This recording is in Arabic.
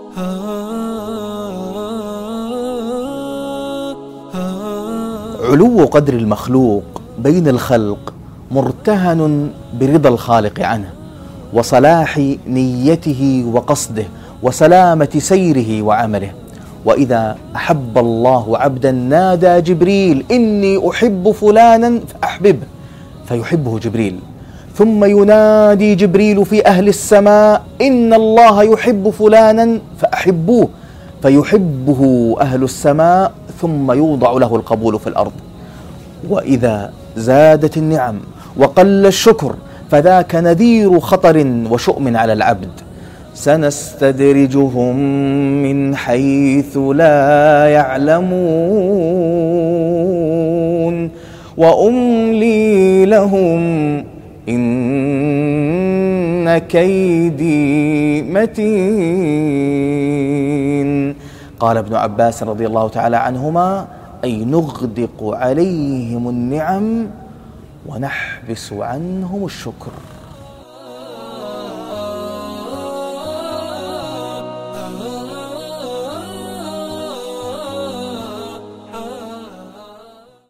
علو قدر المخلوق بين الخلق مرتهن برضا الخالق عنه، وصلاح نيته وقصده، وسلامة سيره وعمله. وإذا أحب الله عبدا نادى جبريل: إني أحب فلانا فأحببه، فيحبه جبريل. ثم ينادي جبريل في أهل السماء: إن الله يحب فلانا فأحبوه، فيحبه أهل السماء، ثم يوضع له القبول في الأرض. وإذا زادت النعم وقل الشكر فذاك نذير خطر وشؤم على العبد. سنستدرجهم من حيث لا يعلمون وأملي لهم إن كيدي متين. قال ابن عباس رضي الله تعالى عنهما: أي نغدق عليهم النعم ونحبس عنهم الشكر.